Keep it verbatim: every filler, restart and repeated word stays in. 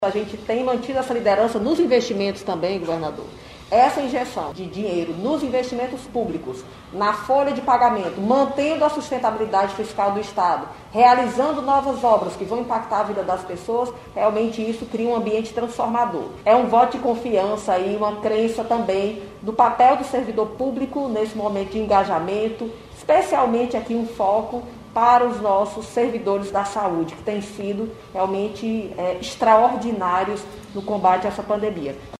A gente tem mantido essa liderança nos investimentos também, governador. Essa injeção de dinheiro nos investimentos públicos, na folha de pagamento, mantendo a sustentabilidade fiscal do Estado, realizando novas obras que vão impactar a vida das pessoas, realmente isso cria um ambiente transformador. É um voto de confiança e uma crença também do papel do servidor público nesse momento de engajamento, especialmente aqui um foco para os nossos servidores da saúde, que têm sido realmente é, extraordinários no combate a essa pandemia.